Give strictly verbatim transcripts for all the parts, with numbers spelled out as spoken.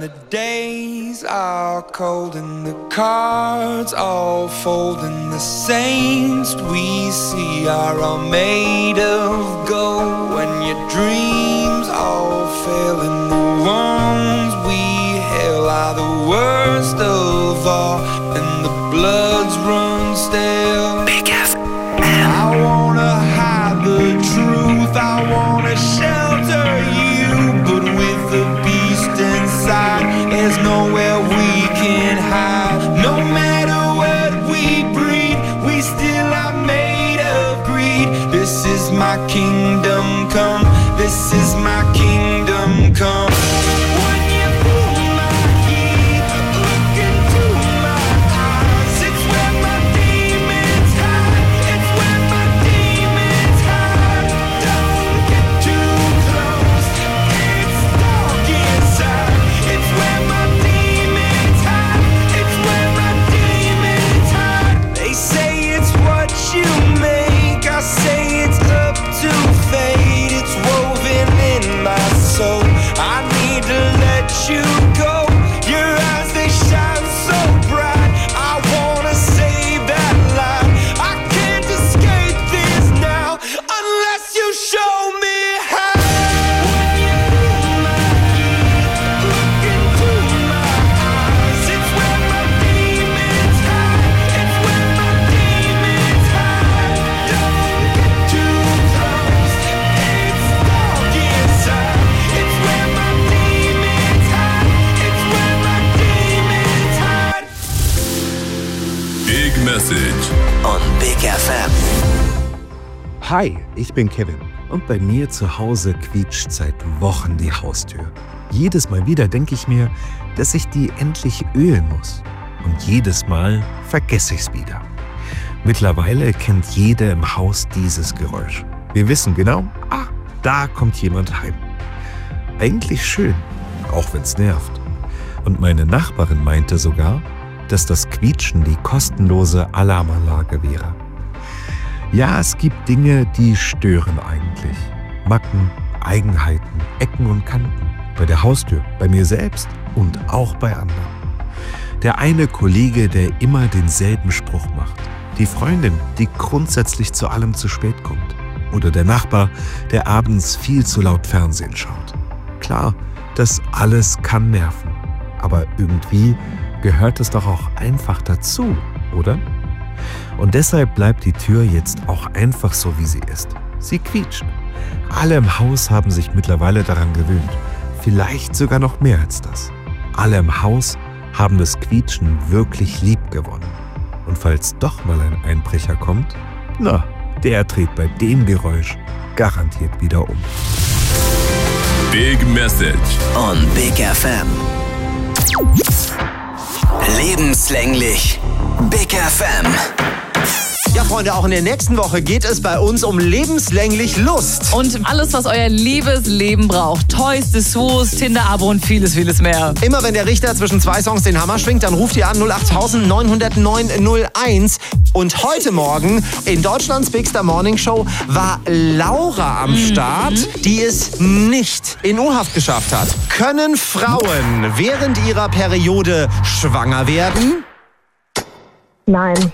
the days are cold and the cards all fold and the saints we see are all made of gold. When your dreams all fail and the ones we hail are the worst of all and the bloods run stale. Big F M. I wanna hide the truth, I wanna shelter you, but with the beast inside, there's nowhere we can hide. No matter what we breed, we still are made of greed. This is my kingdom come, this is my kingdom come. On Big F M. Hi, ich bin Kevin und bei mir zu Hause quietscht seit Wochen die Haustür. Jedes Mal wieder denke ich mir, dass ich die endlich ölen muss. Und jedes Mal vergesse ich's wieder. Mittlerweile kennt jeder im Haus dieses Geräusch. Wir wissen genau, ah, da kommt jemand heim. Eigentlich schön, auch wenn's nervt. Und meine Nachbarin meinte sogar, dass das Quietschen die kostenlose Alarmanlage wäre. Ja, es gibt Dinge, die stören eigentlich. Macken, Eigenheiten, Ecken und Kanten. Bei der Haustür, bei mir selbst und auch bei anderen. Der eine Kollege, der immer denselben Spruch macht. Die Freundin, die grundsätzlich zu allem zu spät kommt. Oder der Nachbar, der abends viel zu laut Fernsehen schaut. Klar, das alles kann nerven. Aber irgendwie gehört es doch auch einfach dazu, oder? Und deshalb bleibt die Tür jetzt auch einfach so, wie sie ist. Sie quietscht. Alle im Haus haben sich mittlerweile daran gewöhnt. Vielleicht sogar noch mehr als das. Alle im Haus haben das Quietschen wirklich lieb gewonnen. Und falls doch mal ein Einbrecher kommt, na, der dreht bei dem Geräusch garantiert wieder um. Big Message on Big F M. Lebenslänglich Big F M. Ja, Freunde, auch in der nächsten Woche geht es bei uns um lebenslänglich Lust. Und alles, was euer liebes Leben braucht. Toys, Dessous, Tinder-Abo und vieles, vieles mehr. Immer wenn der Richter zwischen zwei Songs den Hammer schwingt, dann ruft ihr an null acht neun null neun null eins. Und heute Morgen in Deutschlands Bigster Morning Show war Laura am mhm. Start, die es nicht in U-Haft geschafft hat. Können Frauen während ihrer Periode schwanger werden? Nein.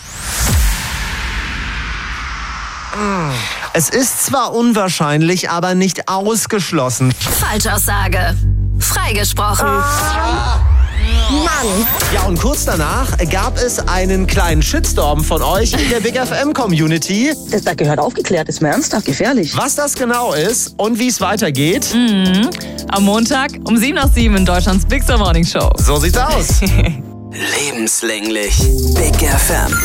Es ist zwar unwahrscheinlich, aber nicht ausgeschlossen. Falschaussage. Freigesprochen. Ah. Mann. Ja, und kurz danach gab es einen kleinen Shitstorm von euch in der Big F M-Community. Das, das gehört aufgeklärt, ist mir ernsthaft gefährlich. Was das genau ist und wie es weitergeht. Mhm. Am Montag um sieben nach sieben in Deutschlands Bigster Morning Show. So sieht's aus. Lebenslänglich Big F M.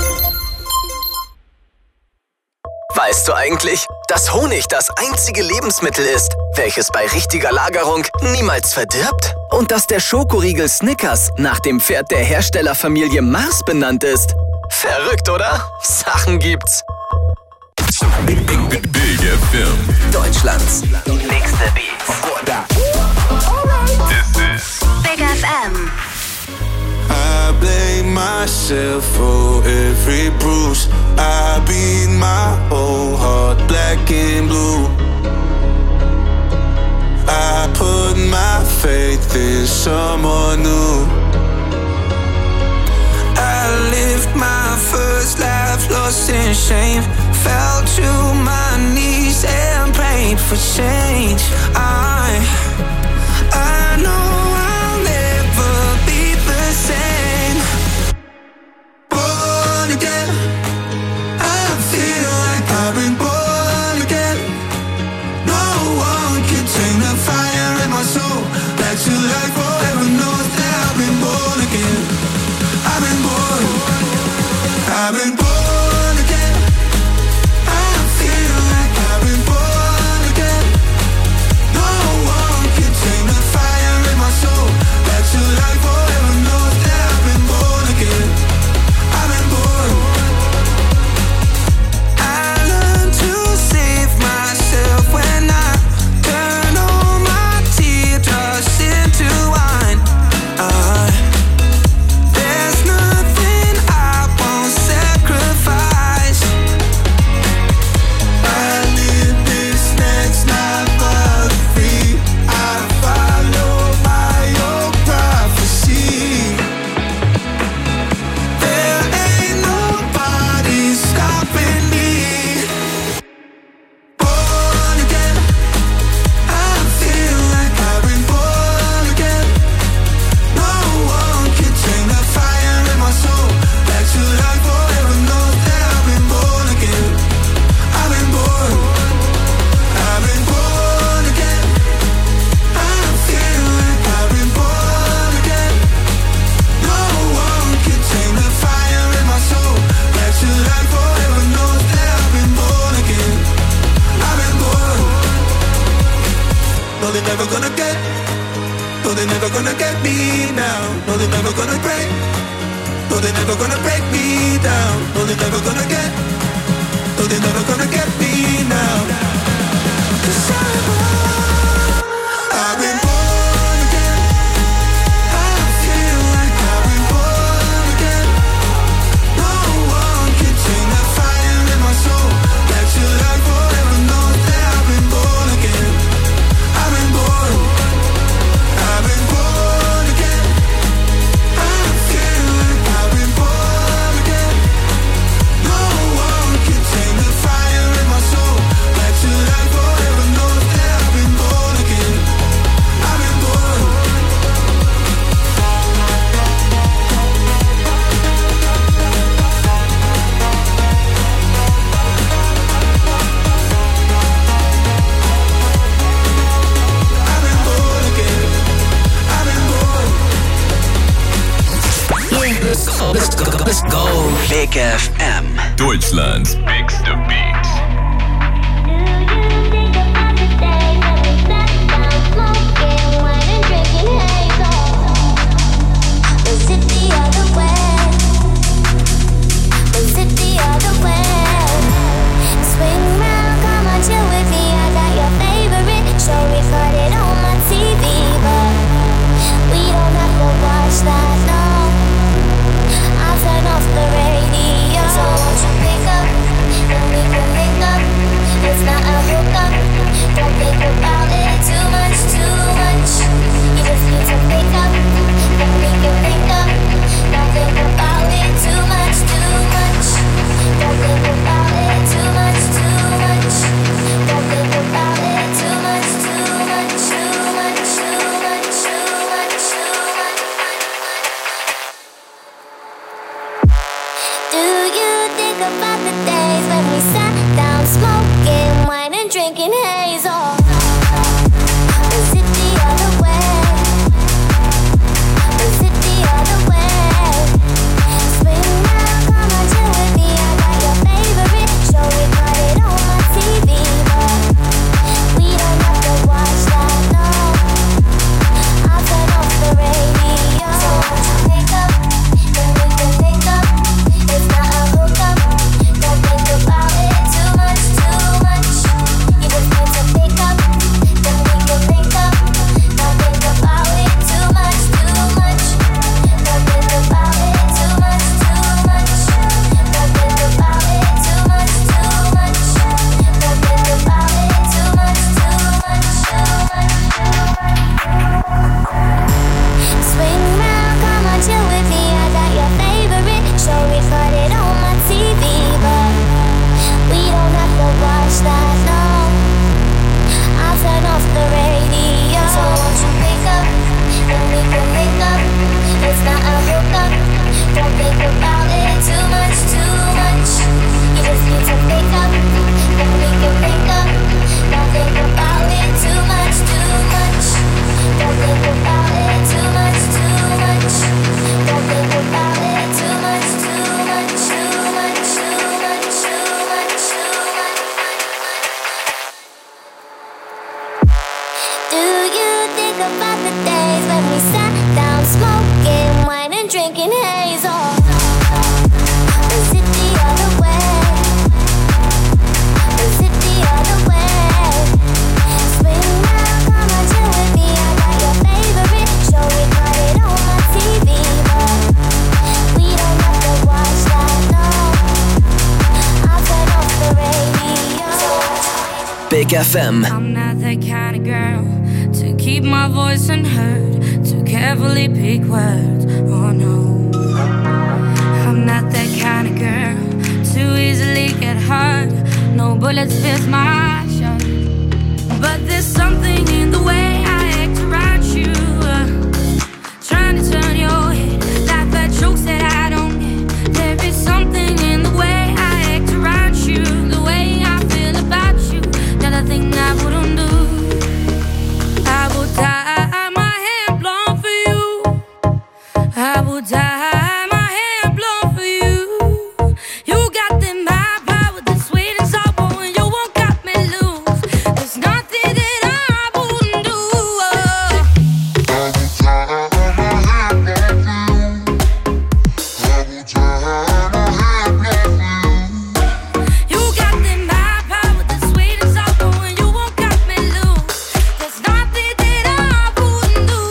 Weißt du eigentlich, dass Honig das einzige Lebensmittel ist, welches bei richtiger Lagerung niemals verdirbt? Und dass der Schokoriegel Snickers nach dem Pferd der Herstellerfamilie Mars benannt ist? Verrückt, oder? Sachen gibt's. Big, Big, Big, Big F M. Deutschlands nächste Beats. This is Big F M. I blame myself for every bruise. I beat my whole heart black and blue. I put my faith in someone new. I lived my first life lost in shame, fell to my knees and prayed for change. I, I know I'll never be the same. Born again, I feel like I've been born again. No one can tame the fire in my soul. Back to life forever knows that I've been born again. I've been born, I've been born again. I feel like I've been born again. No one can tame the fire in my soul. Back to life forever knows that I've been born again. I've been born. I learned to save myself when I turn all my teardrops into wine. I, there's nothing I won't sacrifice. I live this next life but free. I follow my own prophecy. There ain't nobody stopping me. Born again, I feel like I've been born again. No one can tame the fire in my soul. Back to life forever knows that I've been born again. I've been born, I've been born again. I feel like I've been born again. No one can tame the fire in my soul. Back to life forever knows that I've been born again. I've been born. No, they're never gonna get. No, they're never gonna get me now. No, they're never gonna break. No, they're never gonna break me down. No, they're never gonna get. No, they're never gonna get me now. 'Cause I'm born. I've been born again. I feel like I've been born again. No one can tame the fire in my soul. Back to life forever knows that I've been born again. I've been born. I've been born again. I feel like I've been born again. No one can tame the fire in my soul. Back to life forever knows that I've been born again. I've been born. I've been born again. I've been born. Let's go, let's go, let's go. Big F M. Deutschlands bigste Beat. It's not a hookup. Don't think about it too much, too much. You just need to pick up, then we can pick up. Don't think about it too much, too much. Don't think about it too much, too much. Don't think about it too much, too much, too much, too much, too much, too much. Do you think about the days when we sat down smoking wine and drinking haze? Or was it the other way? Was it the other way? Swing round, come on, chill with me. I got your favorite show, we got it on my T V, but we don't have to watch that, no. I'll turn off the radio. So won't you pick up, then we can pick up. It's not a hookup. Don't think about it too much, too much. You just need to pick left me sat down, smoking wine and drinking haze. Oh, is it the other way? Is it the other way? Spring now, come on, chill with me. I got your favorite show, we got it on my T V, but we don't have to watch that, no. I'll turn off the radio. Big F M. I'm not that kind of girl to keep my voice unheard, to carefully pick words. Oh no, I'm not that kind of girl to easily get hurt. No bullets fit my shirt, but there's something in the way I act around you, uh, trying to turn your head, laugh at jokes that I don't get. There is something in the way I act around you, the way I feel about you. Another thing I wouldn't do. I would dye my hair blonde for you. I would dye my hair blonde for you. You got them high power, the sweet and sour, and you won't cut me loose. There's nothing that I wouldn't do. I would dye my hair blonde for you. I would dye my hair blonde for you. You got them high power, the sweet and sour, and you won't cut me loose. There's nothing that I wouldn't do.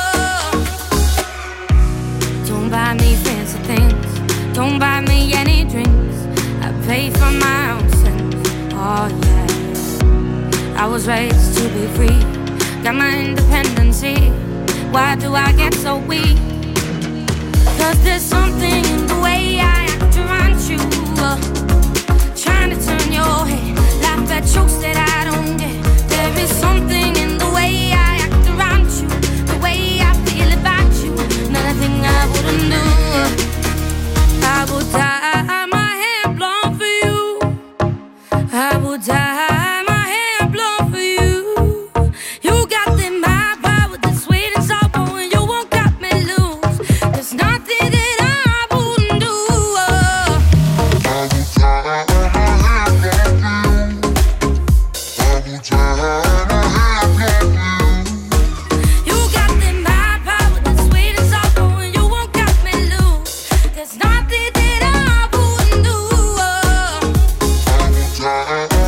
Don't buy me fancy things, don't buy me any drinks. I pay for my own sins. Oh yeah, I was raised to be free, got my independency. Why do I get so weak? Cause there's something in the way I act around you, uh, trying to turn your head, laugh at jokes that I don't get. There is something in the way I act around you, the way I feel about you. Another thing I wouldn't do. I would dye my hair blonde for you. I would dye my hair blonde for you. You got them high power, the sweet and sour, and you won't cut me loose. There's nothing that I wouldn't do. I would dye my hair blonde for you. I would dye my hair blonde for you. You got them high power, the sweet and sour, and you won't cut me loose. There's nothing that I wouldn't do. I would dye my hair blonde for you.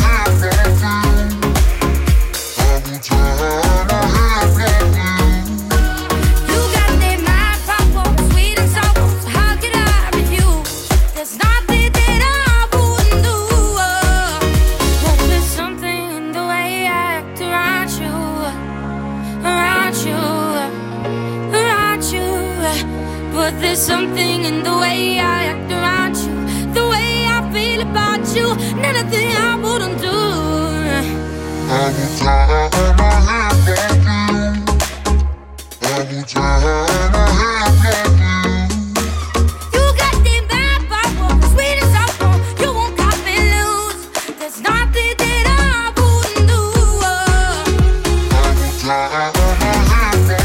I would dye my hair blonde for you. You got them high power, sweet and sour, so how could I refuse? There's nothing that I wouldn't do. But there's something in the way I act around you, around you, around you. But there's something in the way I act around you, the way I feel about you. Nothing I wouldn't do. I would dye my hair blonde for you. I would dye my hair blonde for you. You got them bad power, sweet and sour, you won't cut me loose. There's nothing that I wouldn't do. I would dye my hair blonde for you.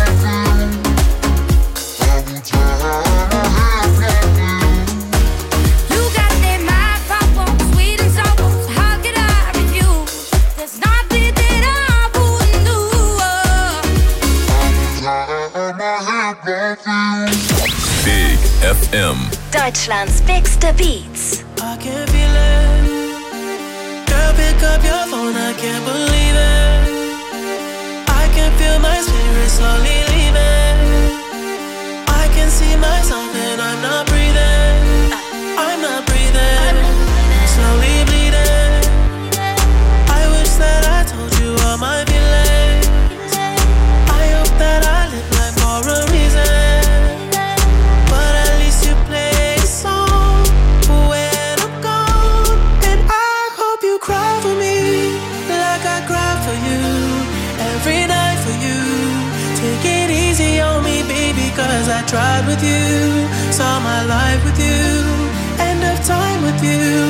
I would dye my hair blonde for you. You got them high power, sweet and sour, so how could I refuse? There's nothing that I wouldn't do. I would dye my hair blonde for you. Big F M. Deutschlands bigste Beats. I can feel it. Girl, pick up your phone, I can't believe it. I can feel my spirit slowly leaving. I can see myself and I'm not breathing. I'm not breathing. Slowly bleeding. I wish that I told you all my feelings. I hope that I live life for a reason. But at least you play a song when I'm gone. And I hope you cry for me like I cry for you. Every night for you. Take it easy on me, baby, cause I tried with you. Saw my life with you.